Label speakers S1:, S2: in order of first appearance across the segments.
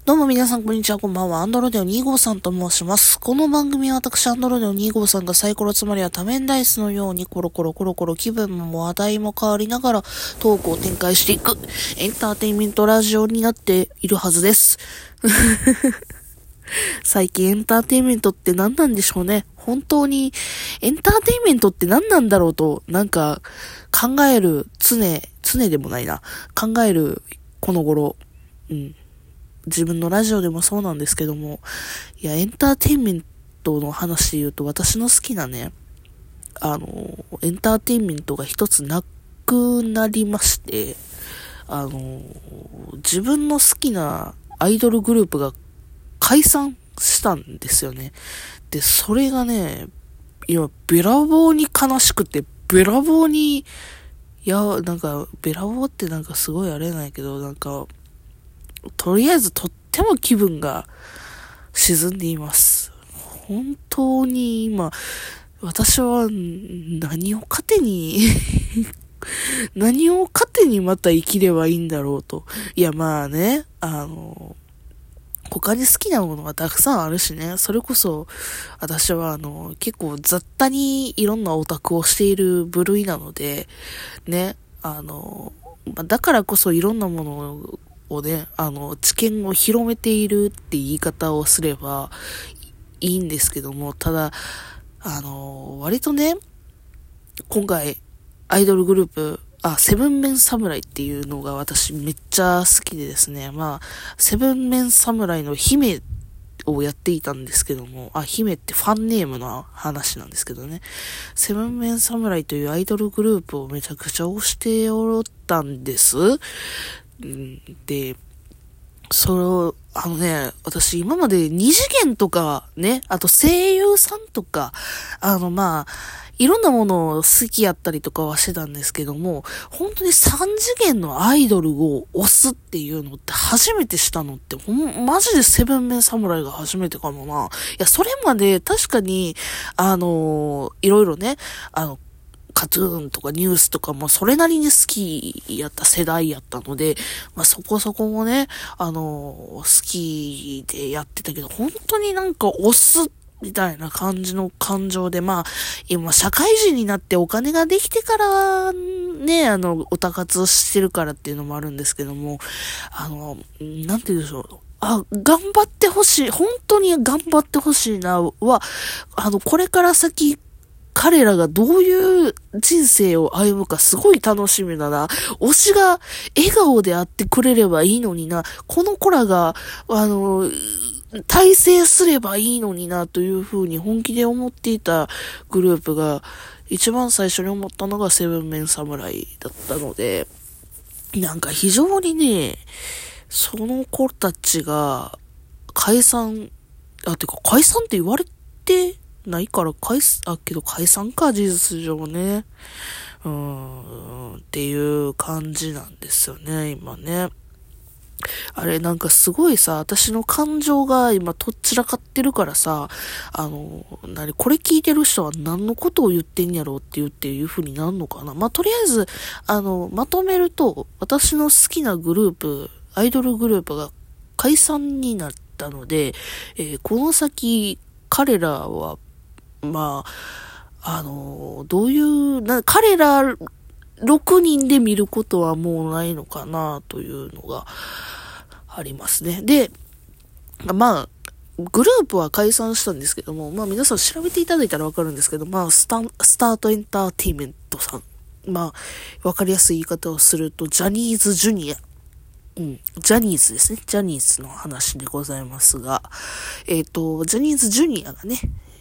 S1: どうも皆さんこんにちは、こんばんは。アンドロデオ253と申します。この番組は私、アンドロデオ253がサイコロつまりは多面ダイスのようにコロコロ気分も話題も変わりながらトークを展開していくエンターテインメントラジオになっているはずです。最近エンターテインメントって何なんでしょうね。本当にエンターテインメントって何なんだろうと考える常でもないな。考えるこの頃。自分のラジオでもそうなんですけども、エンターテインメントの話で言うと、私の好きなね、エンターテインメントが一つなくなりまして、自分の好きなアイドルグループが解散したんですよね。で、それがね、べらぼうに悲しくて、べらぼうに、べらぼうってすごいあれないけど、とりあえずとっても気分が沈んでいます。本当に今、私は何を糧にまた生きればいいんだろうと。他に好きなものがたくさんあるしね。それこそ、私は結構雑多にいろんなオタクをしている部類なので、ね、だからこそいろんなものをね、知見を広めているって言い方をすればいいんですけども、ただ、割とね、今回、アイドルグループ、セブンメン侍っていうのが私めっちゃ好きでですね、セブンメン侍の姫をやっていたんですけども、姫ってファンネームの話なんですけどね、セブンメン侍というアイドルグループをめちゃくちゃ推しておったんです。で、私今まで二次元とかね、あと声優さんとか、いろんなものを好きやったりとかはしてたんですけども、本当に三次元のアイドルを推すっていうのって初めてしたのってマジでセブンメン侍が初めてかもな。それまで確かに、いろいろね、カトゥーンとかニュースとかもそれなりに好きやった世代やったので、そこそこもね、好きでやってたけど、本当に推すみたいな感じの感情で、今社会人になってお金ができてからね、オタ活してるからっていうのもあるんですけども、なんて言うんでしょう。頑張ってほしい。本当に頑張ってほしいなは、これから先、彼らがどういう人生を歩むかすごい楽しみだな。推しが笑顔であってくれればいいのにな。この子らが、大成すればいいのになというふうに本気で思っていたグループが、一番最初に思ったのがセブンメン侍だったので、非常にね、その子たちが解散って言われて、ないからけど解散か、事実上ね。っていう感じなんですよね、今ね。あれ、すごいさ、私の感情が今とっちらかってるからさ、これ聞いてる人は何のことを言ってんやろうっていう風になるのかな。とりあえず、まとめると、私の好きなグループ、アイドルグループが解散になったので、この先、彼らは、どういう、彼ら6人で見ることはもうないのかなというのがありますね。で、グループは解散したんですけども、皆さん調べていただいたらわかるんですけど、スタートエンターテイメントさん。わかりやすい言い方をすると、ジャニーズジュニア。ジャニーズですね。ジャニーズの話でございますが、ジャニーズジュニアがね、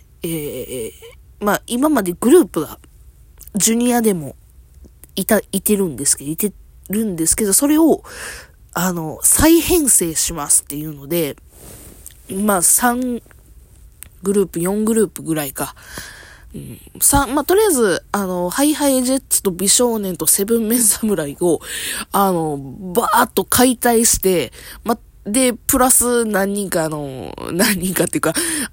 S1: 今までグループが、ジュニアでもいてるんですけど、それを、再編成しますっていうので、3グループ、4グループぐらいか。とりあえず、ハイハイジェッツと美少年とセブンメン侍を、バーっと解体して、で、プラス何人かっていうか、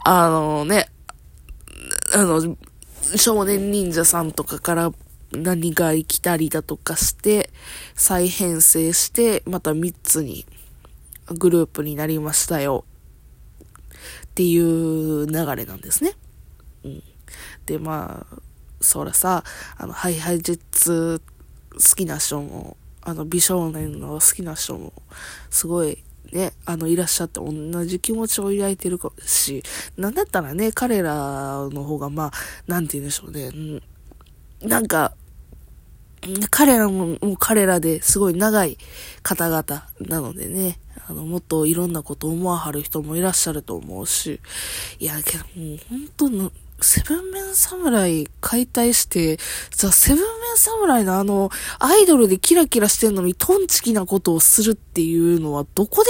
S1: 少年忍者さんとかから何が来たりだとかして、再編成して、また3つにグループになりましたよっていう流れなんですね。うん。で、まあ、そらさ、ハイハイジェッツ好きな人も、美少年の好きな人も、すごい、ね、いらっしゃって同じ気持ちを抱いてるし、なんだったらね、彼らの方が、まあ、なんて言うんでしょうね、なんか、彼らも彼らですごい長い方々なのでね、もっといろんなことを思わはる人もいらっしゃると思うし、いや、けどもう本当の、セブンメン侍解体して、セブンメン侍のアイドルでキラキラしてんのにトンチキなことをするっていうのは、どこで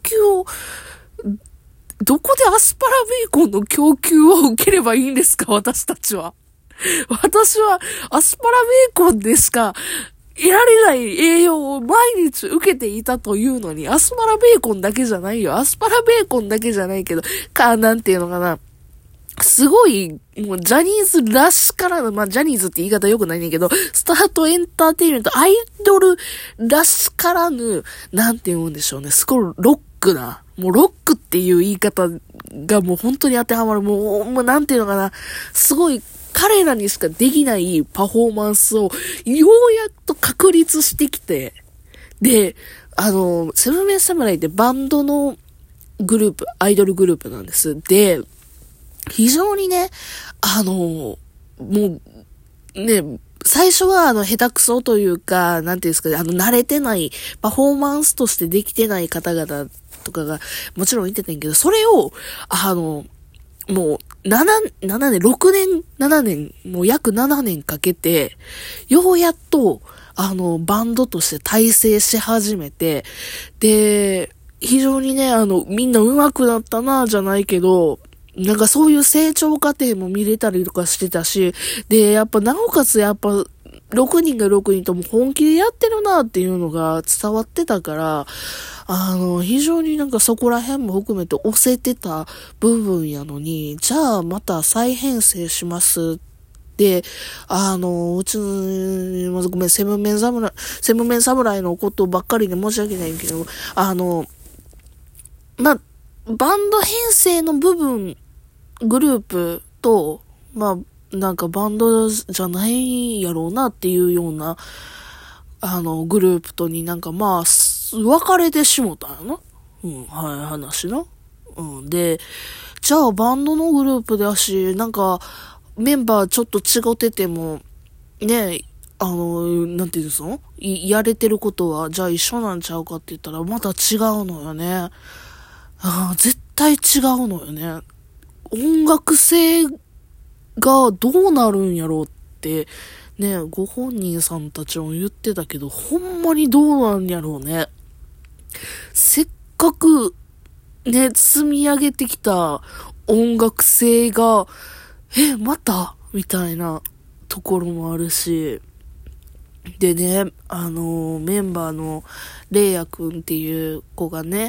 S1: アスパラベーコンの供給を受ければいいんですか、私たちは。私はアスパラベーコンでしか得られない栄養を毎日受けていたというのに、アスパラベーコンだけじゃないよ。アスパラベーコンだけじゃないけど、なんていうのかな。すごい、もうジャニーズらしからぬ、まあジャニーズって言い方良くないねんけど、スタートエンターテイメント、アイドルらしからぬ、なんて言うんでしょうね。すごいロックな、もうロックっていう言い方がもう本当に当てはまる。もうなんていうのかな。すごい、彼らにしかできないパフォーマンスをようやっと確立してきて、で、セブンメン侍ってバンドのグループ、アイドルグループなんです。で、非常にね、もう、ね、最初は下手くそというか、なんていうんですかね、慣れてない、パフォーマンスとしてできてない方々とかが、もちろんいてたんやけど、それを、もう、6年、7年、もう約7年かけて、ようやっと、バンドとして大成し始めて、で、非常にね、みんな上手くなったな、じゃないけど、なんかそういう成長過程も見れたりとかしてたし、で、やっぱなおかつ6人が6人とも本気でやってるなっていうのが伝わってたから、非常になんかそこら辺も含めて押せてた部分やのに、じゃあまた再編成しますで、うちの、まずごめん、セブンメン侍のことばっかりで申し訳ないけど、まあ、バンド編成の部分、グループと、まあ、なんかバンドじゃないやろうなっていうような、グループとになんかまあ、分かれてしもたんやな。うん、はい、話な。うん、で、じゃあバンドのグループだし、なんか、メンバーちょっと違ってても、ね、なんていうんですの？やれてることは、じゃあ一緒なんちゃうかって言ったら、また違うのよね。絶対違うのよね。音楽性がどうなるんやろうって、ね、ご本人さんたちも言ってたけど、ほんまにどうなんやろうね。せっかく、ね、積み上げてきた音楽性が、またみたいなところもあるし、でね、メンバーのレイヤくんっていう子がね、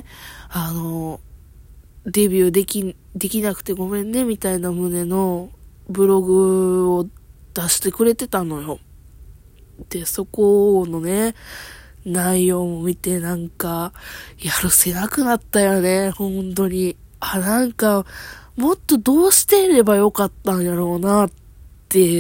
S1: デビューできなくてごめんね、みたいな旨のブログを出してくれてたのよ。で、そこのね、内容も見てなんか、やるせなくなったよね、本当に。なんか、もっとどうしていればよかったんやろうなって、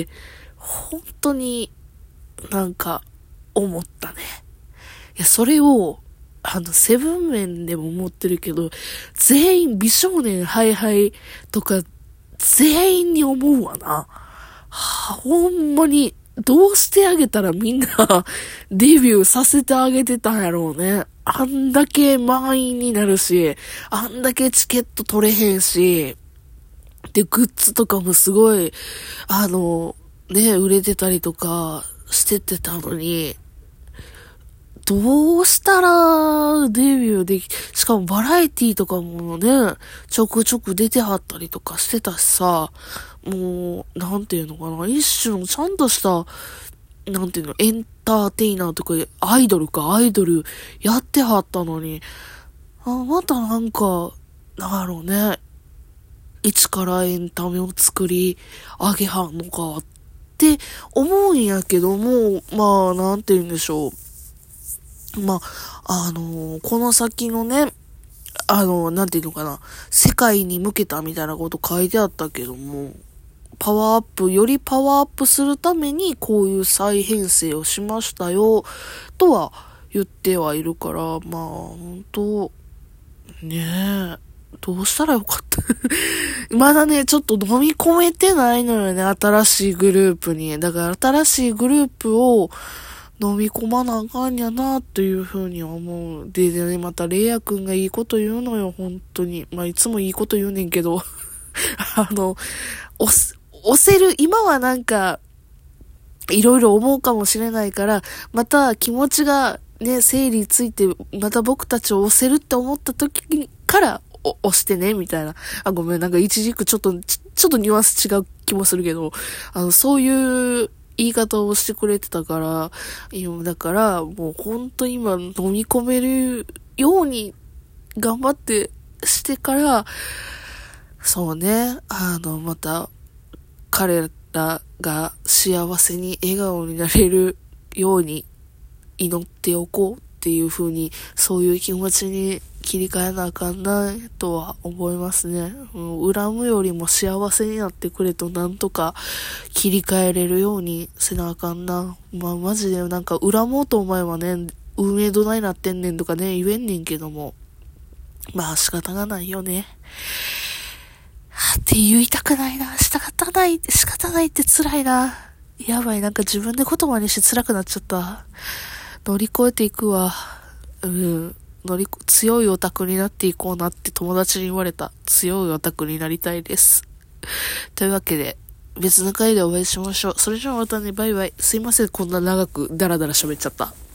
S1: 本当になんか思ったね。いや、それを、セブンメンでも思ってるけど、全員美少年ハイハイとか、全員に思うわな。ほんまに、どうしてあげたらみんなデビューさせてあげてたんやろうね。あんだけ満員になるし、あんだけチケット取れへんし、で、グッズとかもすごい、売れてたりとかしててたのに、どうしたらデビューでき、しかもバラエティとかもね、ちょくちょく出てはったりとかしてたしさ、もう、なんていうのかな、一種のちゃんとした、なんていうの、エンターテイナーとか、アイドルやってはったのに、またなんか、なんやろうね、一からエンタメを作り上げはんのかって思うんやけども、なんて言うんでしょう。この先のね、 なんていうのかな、世界に向けたみたいなこと書いてあったけども、よりパワーアップするためにこういう再編成をしましたよ、とは言ってはいるから、まあ、本当ねえ、どうしたらよかった。まだね、ちょっと飲み込めてないのよね、新しいグループに。だから新しいグループを飲み込まなあかんやな、というふうに思う。でね、またレイヤくんがいいこと言うのよ、本当に。まあ、いつもいいこと言うねんけど。押せる、今はなんか、いろいろ思うかもしれないから、また気持ちがね、整理ついて、また僕たちを押せるって思った時から押してね、みたいな。あ、ごめん、なんか一軸ちょっとニュアンス違う気もするけど、そういう言い方をしてくれてたから、だから、もう本当に今飲み込めるように頑張ってしてから、そうね、また、彼らが幸せに笑顔になれるように祈っておこうっていう風に、そういう気持ちに切り替えなあかんなとは思いますね。恨むよりも幸せになってくれとなんとか切り替えれるようにせなあかんな。まあマジでなんか恨もうと思えばね、運営どないなってんねんとかね、言えんねんけども。まあ仕方がないよね。って言いたくないな。仕方ないって辛いな。やばい、なんか自分で言葉にして辛くなっちゃった。乗り越えていくわ。強いオタクになっていこうなって友達に言われた。強いオタクになりたいです。というわけで、別の回でお会いしましょう。それじゃあまたね、バイバイ。すいません、こんな長くダラダラ喋っちゃった。